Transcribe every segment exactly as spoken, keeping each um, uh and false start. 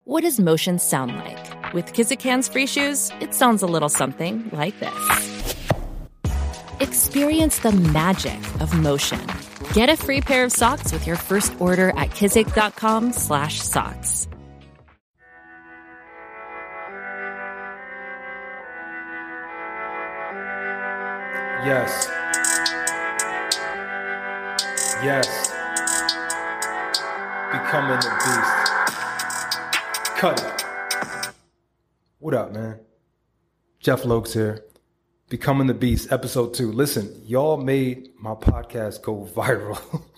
What does motion sound like? With Kizik Hands Free Shoes, it sounds a little something like this. Experience the magic of motion. Get a free pair of socks with your first order at kizik.com slash socks. Yes. Yes. Becoming the beast. Cut it. What up, man? Jeff Lokes here. Becoming the Beast, episode two. Listen, y'all made my podcast go viral.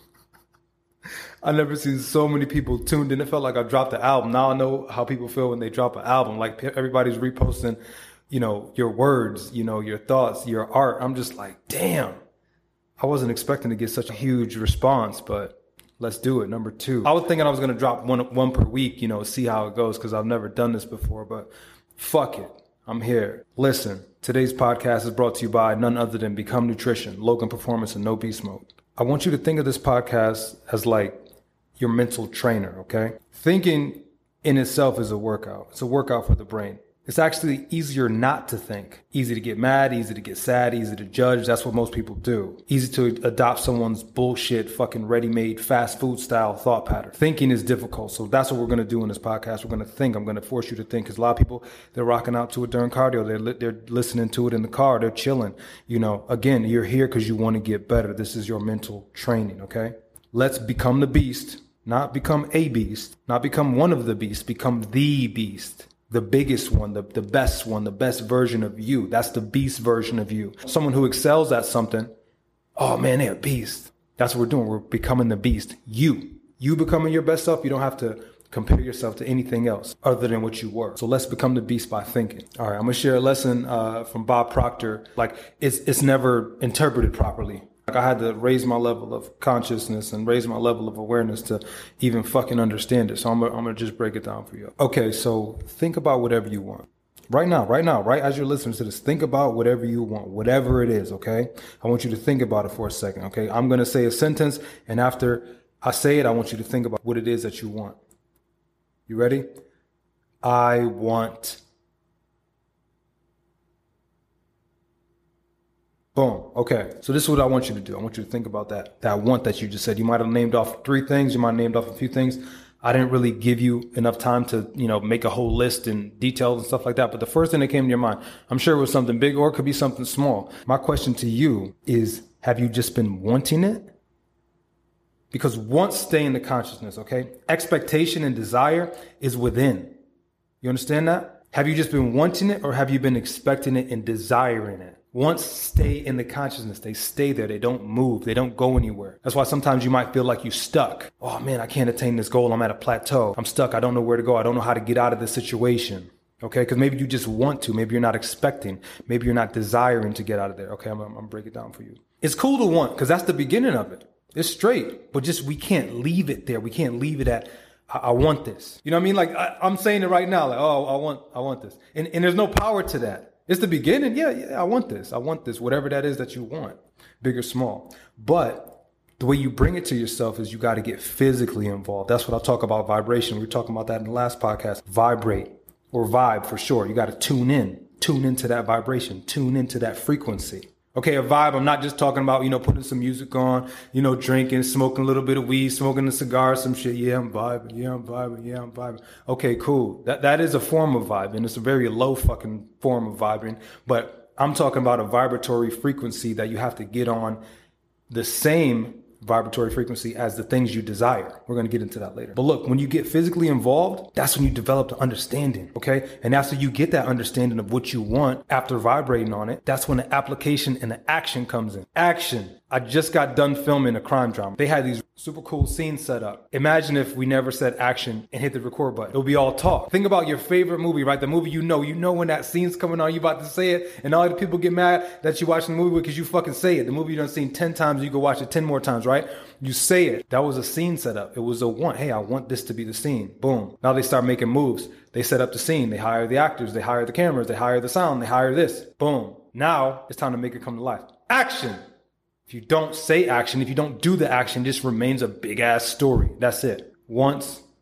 I've never seen so many people tuned in. It felt like I dropped the album. Now I know how people feel when they drop an album. Like everybody's reposting, you know, your words, you know, your thoughts, your art. I'm just like, damn. I wasn't expecting to get such a huge response, but let's do it. Number two. I was thinking I was going to drop one one per week, you know, see how it goes because I've never done this before, but fuck it. I'm here. Listen, today's podcast is brought to you by none other than Become Nutrition, Logan Performance, and No Beast Mode. I want you to think of this podcast as like your mental trainer, okay? Thinking in itself is a workout. It's a workout for the brain. It's actually easier not to think. Easy to get mad, easy to get sad, easy to judge. That's what most people do. Easy to adopt someone's bullshit, fucking ready-made, fast food style thought pattern. Thinking is difficult. So that's what we're going to do in this podcast. We're going to think. I'm going to force you to think. Because a lot of people, they're rocking out to it during cardio. They're, li- they're listening to it in the car. They're chilling. You know, again, you're here because you want to get better. This is your mental training, okay? Let's become the beast. Not become a beast. Not become one of the beasts. Become the beast. The biggest one, the, the best one, the best version of you. That's the beast version of you. Someone who excels at something. Oh man, they're a beast. That's what we're doing. We're becoming the beast. You. You becoming your best self. You don't have to compare yourself to anything else other than what you were. So let's become the beast by thinking. All right, I'm going to share a lesson uh, from Bob Proctor. Like it's it's never interpreted properly. Like I had to raise my level of consciousness and raise my level of awareness to even fucking understand it. So I'm gonna, I'm gonna just break it down for you. Okay, so think about whatever you want. Right now, right now, right as you're listening to this, think about whatever you want, whatever it is, okay? I want you to think about it for a second, okay? I'm gonna say a sentence, and after I say it, I want you to think about what it is that you want. You ready? I want... Boom. Okay. So this is what I want you to do. I want you to think about that, that want that you just said. You might have named off three things. You might have named off a few things. I didn't really give you enough time to, you know, make a whole list and details and stuff like that. But the first thing that came to your mind, I'm sure it was something big or it could be something small. My question to you is, have you just been wanting it? Because wants stay in the consciousness, okay? Expectation and desire is within. You understand that? Have you just been wanting it or have you been expecting it and desiring it? Wants stay in the consciousness. They stay there. They don't move. They don't go anywhere. That's why sometimes you might feel like you're stuck. Oh man, I can't attain this goal. I'm at a plateau. I'm stuck. I don't know where to go. I don't know how to get out of this situation. Okay, because maybe you just want to. Maybe you're not expecting. Maybe you're not desiring to get out of there. Okay, I'm, I'm going to break it down for you. It's cool to want because that's the beginning of it. It's straight. But just we can't leave it there. We can't leave it at, I, I want this. You know what I mean? Like I, I'm saying it right now. Like, oh, I want, I want this. And, and there's no power to that. It's the beginning. Yeah, yeah, I want this. I want this. Whatever that is that you want, big or small. But the way you bring it to yourself is you got to get physically involved. That's what I talk about vibration. We were talking about that in the last podcast. Vibrate or vibe for sure. You got to tune in, tune into that vibration, tune into that frequency. Okay, a vibe, I'm not just talking about, you know, putting some music on, you know, drinking, smoking a little bit of weed, smoking a cigar, some shit. Yeah, I'm vibing. Yeah, I'm vibing. Yeah, I'm vibing. Okay, cool. That That is a form of vibing. It's a very low fucking form of vibing. But I'm talking about a vibratory frequency that you have to get on the same vibratory frequency as the things you desire. We're going to get into that later. But look, when you get physically involved, that's when you develop the understanding, okay? And after you get that understanding of what you want, after vibrating on it, that's when the application and the action comes in. Action. I just got done filming a crime drama. They had these super cool scenes set up. Imagine if we never said action and hit the record button. It'll be all talk. Think about your favorite movie, right? The movie you know. You know when that scene's coming on, you about to say it, and all the people get mad that you watching the movie because you fucking say it. The movie you done seen ten times, you go watch it ten more times, right? You say it. That was a scene set up. It was a want. Hey, I want this to be the scene. Boom. Now they start making moves. They set up the scene. They hire the actors. They hire the cameras. They hire the sound. They hire this. Boom. Now it's time to make it come to life. Action. If you don't say action, if you don't do the action, it just remains a big ass story. That's it. Wants,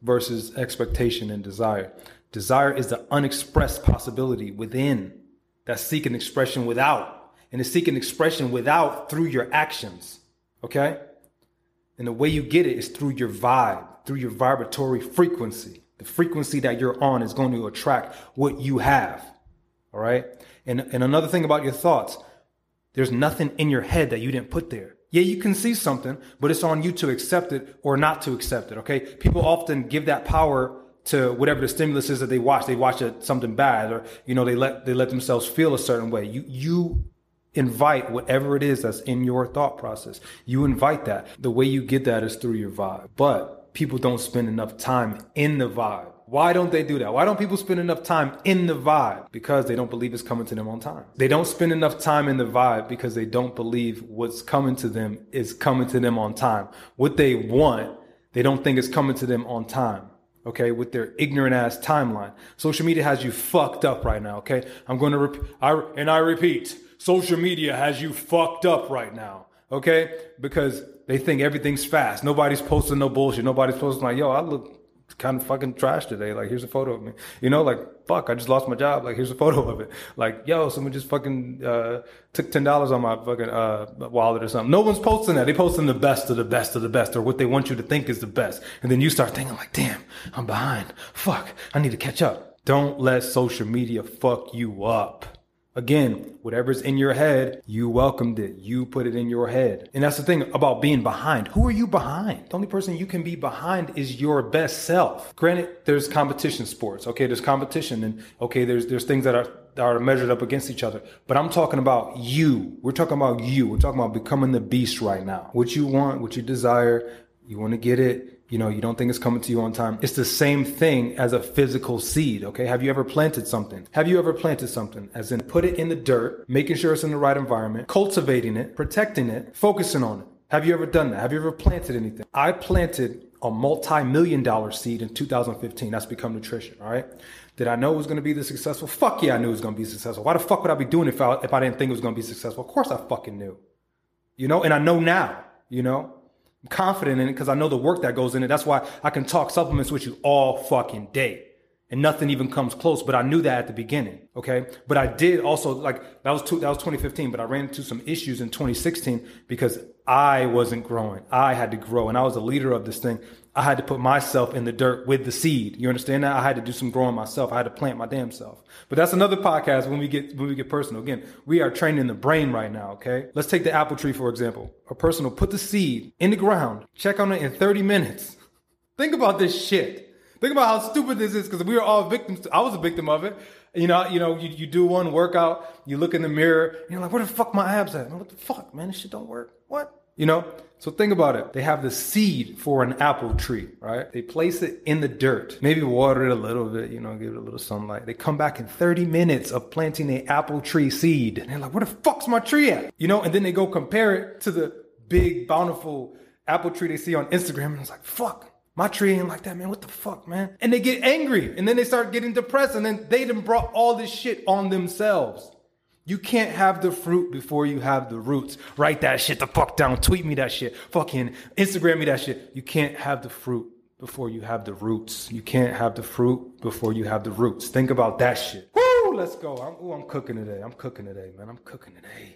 versus expectation and desire. Desire is the unexpressed possibility within that's seeking expression without. And it's seeking expression without through your actions. Okay? And the way you get it is through your vibe, through your vibratory frequency. The frequency that you're on is going to attract what you have. All right? And, and another thing about your thoughts, there's nothing in your head that you didn't put there. Yeah, you can see something, but it's on you to accept it or not to accept it. Okay? People often give that power to whatever the stimulus is that they watch. They watch a, something bad, or, you know, they let, they let themselves feel a certain way. You, you invite whatever it is that's in your thought process. You invite that. The way you get that is through your vibe. But people don't spend enough time in the vibe. Why don't they do that? Why don't people spend enough time in the vibe? Because they don't believe it's coming to them on time. They don't spend enough time in the vibe because they don't believe what's coming to them is coming to them on time. What they want, they don't think is coming to them on time. Okay, with their ignorant ass timeline. Social media has you fucked up right now. Okay, I'm going to repeat, I, and I repeat, social media has you fucked up right now. Okay, because they think everything's fast. Nobody's posting no bullshit. Nobody's posting like, yo, I look kind of fucking trash today. Like, here's a photo of me. You know, like, fuck, I just lost my job. Like, here's a photo of it. Like, yo, someone just fucking uh, took ten dollars on my fucking uh, wallet or something. No one's posting that. They posting the best of the best of the best, or what they want you to think is the best. And then you start thinking like, damn, I'm behind. Fuck, I need to catch up. Don't let social media fuck you up. Again, whatever's in your head, you welcomed it. You put it in your head. And that's the thing about being behind. Who are you behind? The only person you can be behind is your best self. Granted, there's competition sports. Okay, there's competition, and okay, there's there's things that are that are measured up against each other. But I'm talking about you. We're talking about you. We're talking about becoming the beast right now. What you want, what you desire, you want to get it. You know, you don't think it's coming to you on time. It's the same thing as a physical seed, okay? Have you ever planted something? Have you ever planted something? As in, put it in the dirt, making sure it's in the right environment, cultivating it, protecting it, focusing on it. Have you ever done that? Have you ever planted anything? I planted a multi-million dollar seed in two thousand fifteen. That's Become Nutrition, all right? Did I know it was going to be this successful? Fuck yeah, I knew it was going to be successful. Why the fuck would I be doing it if I, if I didn't think it was going to be successful? Of course I fucking knew, you know? And I know now, you know? I'm confident in it because I know the work that goes in it. That's why I can talk supplements with you all fucking day and nothing even comes close. But I knew that at the beginning. Okay. But I did also, like, that was two, that was twenty fifteen, but I ran into some issues in twenty sixteen because I wasn't growing. I had to grow, and I was the leader of this thing. I had to put myself in the dirt with the seed. You understand that? I had to do some growing myself. I had to plant my damn self. But that's another podcast when we get when we get personal. Again, we are training the brain right now, okay? Let's take the apple tree, for example. A person will put the seed in the ground, check on it in thirty minutes. Think about this shit. Think about how stupid this is, because we are all victims. I was a victim of it. You know, you know, you, you do one workout, you look in the mirror, and you're like, where the fuck my abs at? What the fuck, man? This shit don't work. What? You know? So think about it. They have the seed for an apple tree, right? They place it in the dirt, maybe water it a little bit, you know, give it a little sunlight. They come back in thirty minutes of planting an apple tree seed. And they're like, where the fuck's my tree at? You know, and then they go compare it to the big, bountiful apple tree they see on Instagram. And it's like, fuck, my tree ain't like that, man. What the fuck, man? And they get angry, and then they start getting depressed, and then they done brought all this shit on themselves. You can't have the fruit before you have the roots. Write that shit the fuck down. Tweet me that shit. Fucking Instagram me that shit. You can't have the fruit before you have the roots. You can't have the fruit before you have the roots. Think about that shit. Woo, let's go. I'm, ooh, I'm cooking today. I'm cooking today, man. I'm cooking today.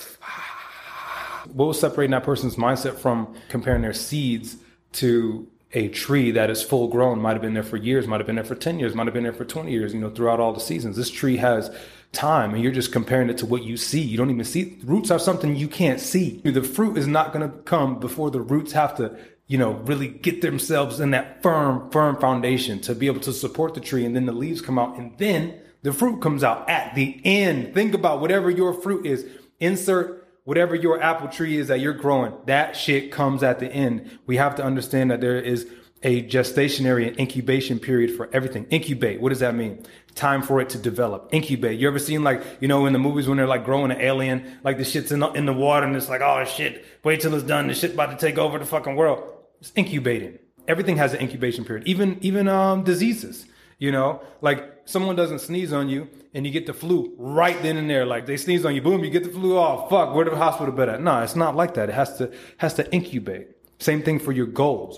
What was separating that person's mindset from comparing their seeds to a tree that is full grown? Might have been there for years, might have been there for ten years, might have been there for twenty years, you know, throughout all the seasons. This tree has time, and you're just comparing it to what you see. You don't even see. Roots are something you can't see. The fruit is not going to come before the roots have to, you know, really get themselves in that firm, firm foundation to be able to support the tree. And then the leaves come out, and then the fruit comes out at the end. Think about whatever your fruit is. Insert whatever your apple tree is that you're growing. That shit comes at the end. We have to understand that there is a gestationary and incubation period for everything. Incubate. What does that mean? Time for it to develop. Incubate. You ever seen, like, you know, in the movies when they're like growing an alien, like the shit's in the, in the water, and it's like, oh shit, wait till it's done. The shit about to take over the fucking world. It's incubating. Everything has an incubation period. Even, even, um, diseases, you know, like someone doesn't sneeze on you and you get the flu right then and there. Like they sneeze on you, boom, you get the flu. Oh fuck, where the hospital bed at? No, it's not like that. It has to, has to incubate. Same thing for your goals, okay?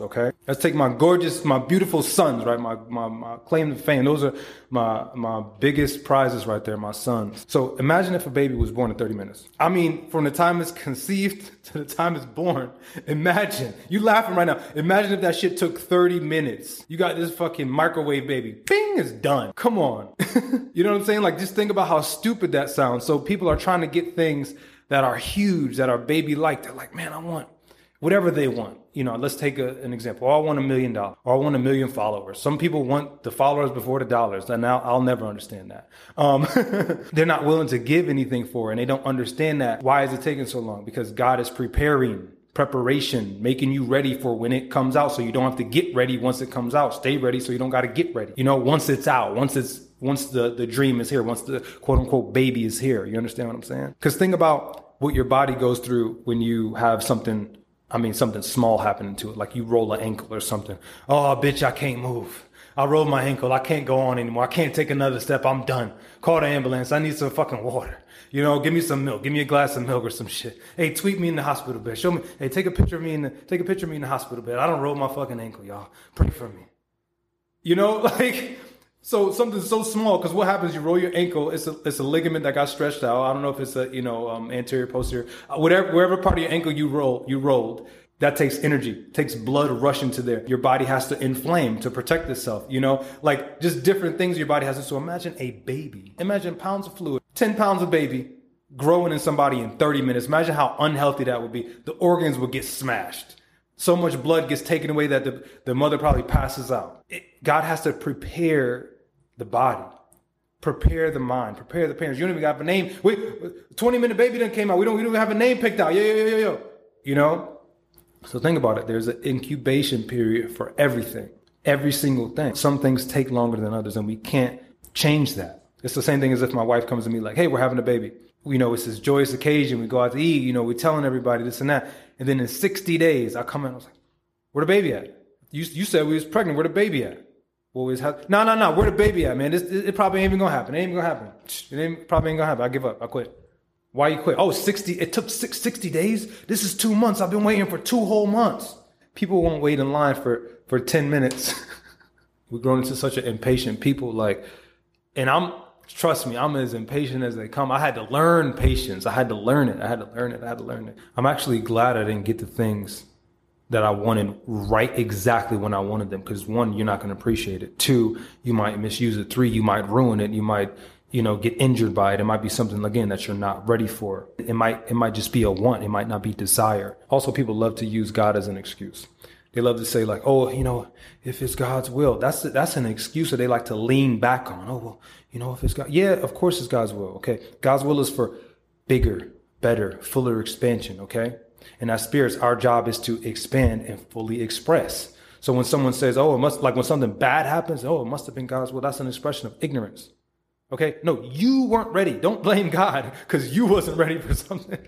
Let's take my gorgeous, my beautiful sons, right? My, my, my claim to fame. Those are my, my biggest prizes right there, my sons. So imagine if a baby was born in thirty minutes. I mean, from the time it's conceived to the time it's born, imagine, you laughing right now. Imagine if that shit took thirty minutes. You got this fucking microwave baby. Bing, it's done. Come on. You know what I'm saying? Like, just think about how stupid that sounds. So people are trying to get things that are huge, that are baby-like. They're like, man, I want whatever they want. You know, let's take a, an example. Oh, I want a million dollars, or I want a million followers. Some people want the followers before the dollars, and I'll, I'll never understand that. Um, they're not willing to give anything for it, and they don't understand that. Why is it taking so long? Because God is preparing, preparation, making you ready for when it comes out, so you don't have to get ready once it comes out. Stay ready so you don't got to get ready. You know, once it's out, once it's once the, the dream is here, once the quote unquote baby is here. You understand what I'm saying? Because think about what your body goes through when you have something. I mean, something small happening to it, like you roll an ankle or something. Oh, bitch, I can't move. I rolled my ankle. I can't go on anymore. I can't take another step. I'm done. Call the ambulance. I need some fucking water. You know, give me some milk. Give me a glass of milk or some shit. Hey, tweet me in the hospital bed. Show me. Hey, take a picture of me in the, take a picture of me in the hospital bed. I don't roll my fucking ankle, y'all. Pray for me. You know, like, so something so small, because what happens, you roll your ankle, it's a it's a ligament that got stretched out. I don't know if it's a, you know, um, anterior, posterior, uh, whatever, wherever part of your ankle you roll, you rolled, that takes energy, takes blood rushing to there. Your body has to inflame to protect itself, you know, like just different things your body has to. So imagine a baby, imagine pounds of fluid, ten pounds of baby growing in somebody in thirty minutes. Imagine how unhealthy that would be. The organs would get smashed. So much blood gets taken away that the, the mother probably passes out. It, God has to prepare the body, prepare the mind, prepare the parents. You don't even have a name. Wait, twenty minute baby done came out. We don't, we don't even have a name picked out. Yo, yo, yo, yo, yo. You know? So think about it. There's an incubation period for everything, every single thing. Some things take longer than others, and we can't change that. It's the same thing as if my wife comes to me like, hey, we're having a baby. You know, it's this joyous occasion. We go out to eat, you know, we're telling everybody this and that. And then in sixty days, I come in, I was like, where the baby at? You, you said we was pregnant. Where the baby at? Well, we was ha- no, no, no. Where the baby at, man? This, it, it probably ain't even gonna happen. It ain't even gonna happen. It ain't, probably ain't gonna happen. I give up. I quit. Why you quit? Oh, sixty. It took six, sixty days. This is two months. I've been waiting for two whole months. People won't wait in line for, for ten minutes. We're growing into such an impatient people. Like, and I'm, trust me, I'm as impatient as they come. I had to learn patience. I had to learn it. I had to learn it. I had to learn it. I'm actually glad I didn't get the things that I wanted right exactly when I wanted them. Because one, you're not going to appreciate it. Two, you might misuse it. Three, you might ruin it. You might, you know, get injured by it. It might be something, again, that you're not ready for. It might, it might just be a want. It might not be desire. Also, people love to use God as an excuse. They love to say like, oh, you know, if it's God's will, that's, that's an excuse that they like to lean back on. Oh, well, you know, if it's God, yeah, of course it's God's will. Okay. God's will is for bigger, better, fuller expansion. Okay. And as spirits, our job is to expand and fully express. So when someone says, oh, it must, like when something bad happens, oh, it must have been God's will. That's an expression of ignorance. Okay. No, you weren't ready. Don't blame God because you wasn't ready for something.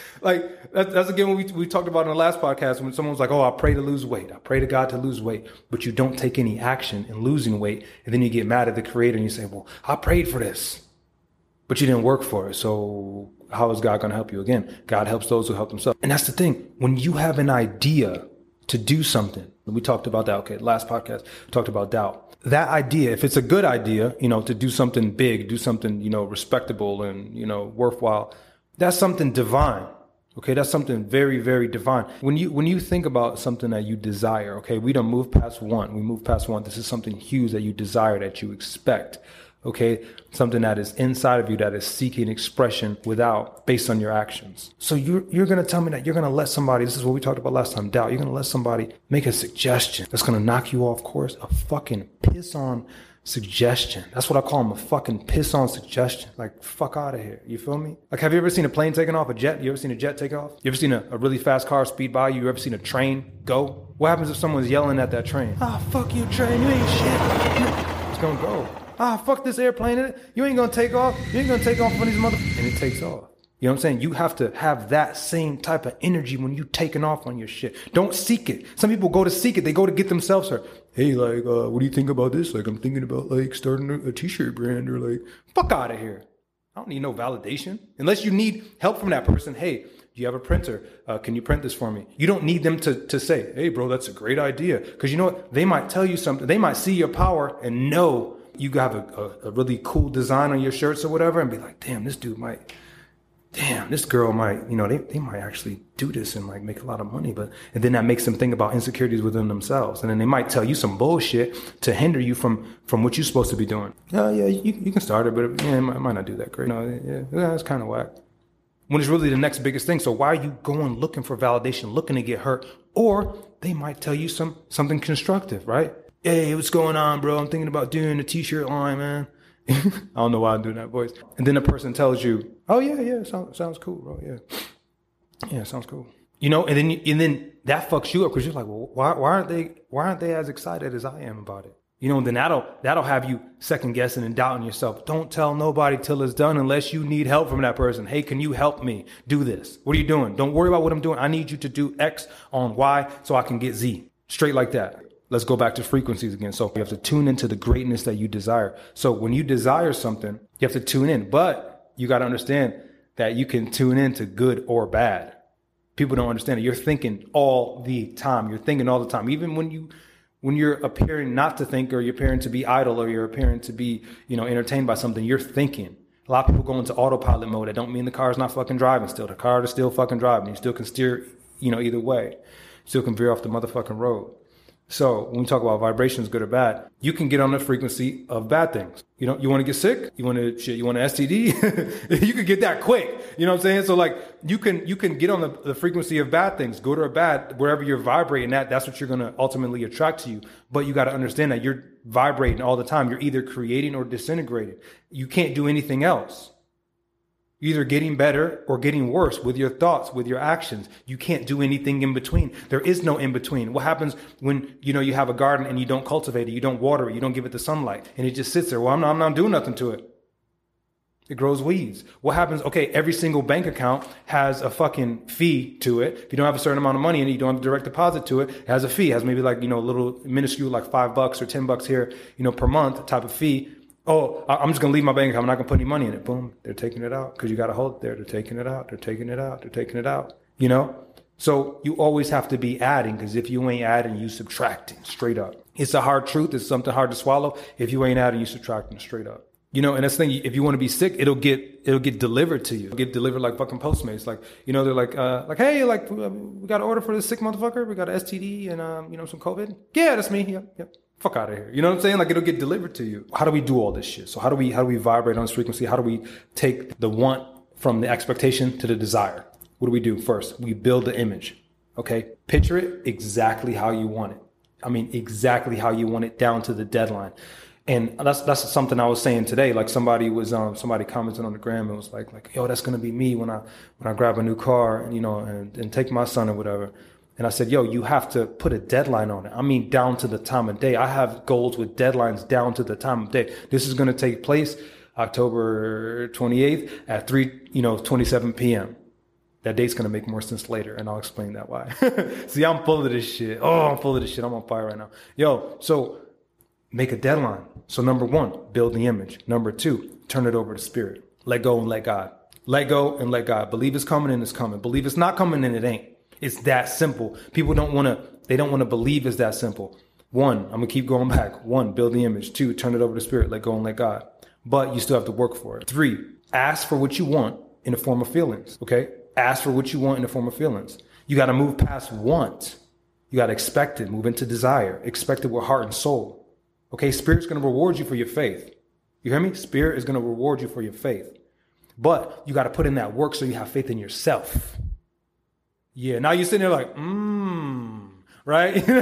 Like that's, that's again what we, we talked about in the last podcast when someone was like, oh, I pray to lose weight. I pray to God to lose weight, but you don't take any action in losing weight. And then you get mad at the creator and you say, well, I prayed for this, but you didn't work for it. So how is God going to help you? Again, God helps those who help themselves. And that's the thing. When you have an idea to do something, we talked about that. Okay. Last podcast, we talked about doubt. That idea, if it's a good idea, you know, to do something big, do something, you know, respectable and, you know, worthwhile, that's something divine. Okay, that's something very, very divine. When you when you think about something that you desire, okay, we don't move past one. We move past one. This is something huge that you desire, that you expect. Okay, something that is inside of you that is seeking expression without, based on your actions. So you're you're gonna tell me that you're gonna let somebody, this is what we talked about last time, doubt. You're gonna let somebody make a suggestion that's gonna knock you off course, a fucking piss on suggestion. That's what I call them, a fucking piss on suggestion. Like, fuck out of here. You feel me? Like, have you ever seen a plane taking off, a jet? You ever seen a jet take off? You ever seen a, a really fast car speed by you? You ever seen a train go? What happens if someone's yelling at that train? Ah, oh, fuck you, train. You ain't shit. It's gonna go. Ah, oh, fuck this airplane. You ain't gonna take off. You ain't gonna take off when these mother... And it takes off. You know what I'm saying? You have to have that same type of energy when you taking off on your shit. Don't seek it. Some people go to seek it. They go to get themselves hurt. Hey, like, uh, what do you think about this? Like, I'm thinking about, like, starting a, a t-shirt brand or, like, fuck out of here. I don't need no validation. Unless you need help from that person. Hey, Do you have a printer? Uh, can you print this for me? You don't need them to, to say, hey, bro, that's a great idea. Because you know what? They might tell you something. They might see your power and know you have a, a, a really cool design on your shirts or whatever and be like, damn, this dude might, damn, this girl might, you know, they, they might actually do this and like make a lot of money. But, and then that makes them think about insecurities within themselves. And then they might tell you some bullshit to hinder you from, from what you're supposed to be doing. Yeah, yeah, you, you can start it, but yeah, it might, it might not do that great. No, yeah, yeah, it's kind of whack. When it's really the next biggest thing. So why are you going looking for validation, looking to get hurt? Or they might tell you some something constructive, right? Hey, what's going on, bro? I'm thinking about doing a t-shirt line, man. I don't know why I'm doing that voice. And then a person tells you, oh, yeah, yeah, sounds, sounds cool, bro, yeah. Yeah, sounds cool. You know, and then you, and then that fucks you up because you're like, well, why, why aren't they why aren't they as excited as I am about it? You know, and then that'll that'll have you second guessing and doubting yourself. Don't tell nobody till it's done unless you need help from that person. Hey, can you help me do this? What are you doing? Don't worry about what I'm doing. I need you to do X on Y so I can get Z. Straight like that. Let's go back to frequencies again. So you have to tune into the greatness that you desire. So when you desire something, you have to tune in. But you got to understand that you can tune into good or bad. People don't understand it. You're thinking all the time. You're thinking all the time. Even when you... When you're appearing not to think, or you're appearing to be idle, or you're appearing to be, you know, entertained by something, you're thinking. A lot of people go into autopilot mode. That don't mean the car's not fucking driving still. The car is still fucking driving. You still can steer, you know, either way. You still can veer off the motherfucking road. So when we talk about vibrations, good or bad, you can get on the frequency of bad things. You know, you want to get sick? You want to shit? You want an S T D? You can get that quick. You know what I'm saying? So like you can you can get on the, the frequency of bad things, good or bad, wherever you're vibrating at, that's what you're going to ultimately attract to you. But you got to understand that you're vibrating all the time. You're either creating or disintegrating. You can't do anything else. You're either getting better or getting worse with your thoughts, with your actions. You can't do anything in between. There is no in between. What happens when, you know, you have a garden and you don't cultivate it, you don't water it, you don't give it the sunlight, and it just sits there? Well, I'm not, I'm not doing nothing to it. It grows weeds. What happens? Okay, every single bank account has a fucking fee to it. If you don't have a certain amount of money and you don't have a direct deposit to it, it has a fee. It has maybe like, you know, a little minuscule, like five bucks or ten bucks here, you know, per month type of fee. Oh, I'm just going to leave my bank account. I'm not going to put any money in it. Boom. They're taking it out because you got to hold it there. They're taking it out. They're taking it out. They're taking it out. You know? So you always have to be adding, because if you ain't adding, you subtracting straight up. It's a hard truth. It's something hard to swallow. If you ain't adding, you subtracting straight up. You know, and that's the thing. If you want to be sick, it'll get it'll get delivered to you. It'll get delivered like fucking Postmates. Like, you know, they're like, uh, like, hey, like, we got an order for this sick motherfucker. We got an S T D and, um, you know, some COVID. Yeah, that's me. Yep, yep. Fuck out of here. You know what I'm saying? Like, it'll get delivered to you. How do we do all this shit? So how do we how do we vibrate on this frequency? How do we take the want from the expectation to the desire? What do we do first? We build the image. Okay? Picture it exactly how you want it. I mean, exactly how you want it, down to the deadline. And that's that's something I was saying today. Like somebody was um somebody commented on the gram and was like like yo, that's gonna be me when I when I grab a new car and you know and, and take my son or whatever. And I said, yo, you have to put a deadline on it. I mean, down to the time of day. I have goals with deadlines down to the time of day. This is going to take place October twenty-eighth at three, you know, twenty-seven p.m. That date's going to make more sense later, and I'll explain that why. See, I'm full of this shit. Oh, I'm full of this shit. I'm on fire right now. Yo, so make a deadline. So number one, build the image. Number two, turn it over to spirit. Let go and let God. Let go and let God. Believe it's coming and it's coming. Believe it's not coming and it ain't. It's that simple. People don't want to, they don't want to believe it's that simple. One, I'm going to keep going back. One, build the image. Two, turn it over to spirit. Let go and let God. But you still have to work for it. Three, ask for what you want in the form of feelings. Okay? Ask for what you want in the form of feelings. You got to move past want. You got to expect it. Move into desire. Expect it with heart and soul. Okay? Spirit's going to reward you for your faith. You hear me? Spirit is going to reward you for your faith. But you got to put in that work so you have faith in yourself. Yeah, now you're sitting there like, mmm, right? You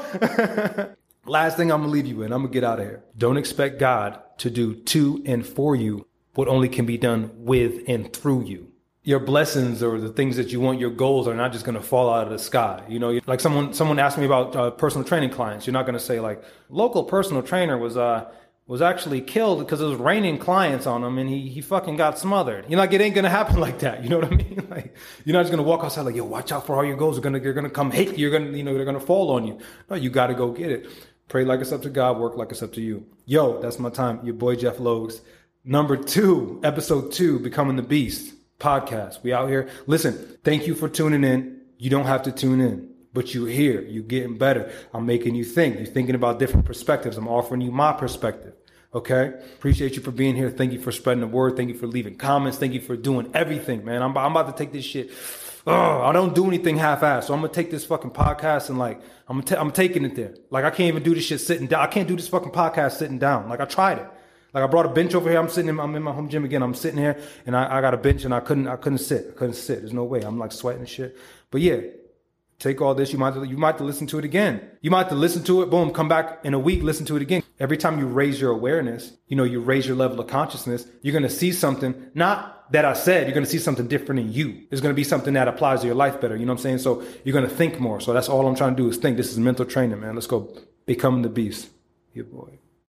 know? Last thing I'm going to leave you with, I'm going to get out of here. Don't expect God to do to and for you what only can be done with and through you. Your blessings or the things that you want, your goals are not just going to fall out of the sky. You know, like someone someone asked me about uh, personal training clients. You're not going to say like, local personal trainer was... uh. was actually killed because it was raining clients on him and he, he fucking got smothered. You know, like it ain't going to happen like that. You know what I mean? Like, you're not just going to walk outside like, yo, watch out for all your goals. They're going to, they're going to come hate you. You're going to, you know, they're going to fall on you. No, you got to go get it. Pray like it's up to God. Work like it's up to you. Yo, that's my time. Your boy, Jeff Logs. Number two, episode two, Becoming the Beast. podcast. We out here. Listen, thank you for tuning in. You don't have to tune in, but you're here. You're getting better. I'm making you think. You're thinking about different perspectives. I'm offering you my perspective. Okay. Appreciate you for being here. Thank you for spreading the word. Thank you for leaving comments. Thank you for doing everything, man. I'm, I'm about to take this shit. Oh, I don't do anything half-assed. So I'm going to take this fucking podcast and like, I'm ta- I'm taking it there. Like I can't even do this shit sitting down. I can't do this fucking podcast sitting down. Like I tried it. Like I brought a bench over here. I'm sitting in, I'm in my home gym again. I'm sitting here and I, I got a bench and I couldn't, I couldn't sit. I couldn't sit. There's no way. I'm like sweating and shit. But yeah, take all this. You might, you might have to listen to it again. You might have to listen to it. Boom. Come back in a week. Listen to it again. Every time you raise your awareness, you know, you raise your level of consciousness, you're going to see something, not that I said, you're going to see something different in you. It's going to be something that applies to your life better. You know what I'm saying? So you're going to think more. So that's all I'm trying to do is think. This is mental training, man. Let's go become the beast. Yeah, boy.